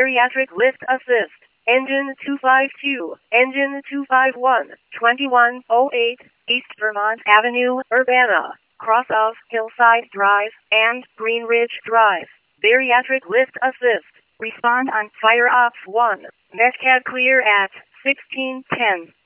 Bariatric Lift Assist. Engine 252, Engine 251, 2108, East Vermont Avenue, Urbana, cross of Hillside Drive and Green Ridge Drive. Bariatric Lift Assist. Respond on Fire Ops 1. Metcad clear at 1610.